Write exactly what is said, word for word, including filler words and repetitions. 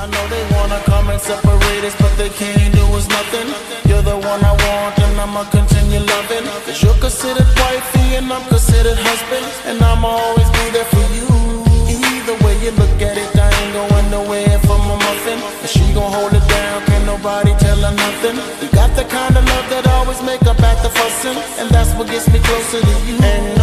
know they wanna come and separate us, but they can't do us nothing. You're the one I want and I'ma continue loving, cause you're considered wifey and I'm considered husband, and I'ma always be there for you. Either way you look at it, I ain't going nowhere from a muffin, and she gon' hold it down, can't nobody tell her nothing. You got the kind of love that always make up at the fussing, and that's what gets me closer to you. And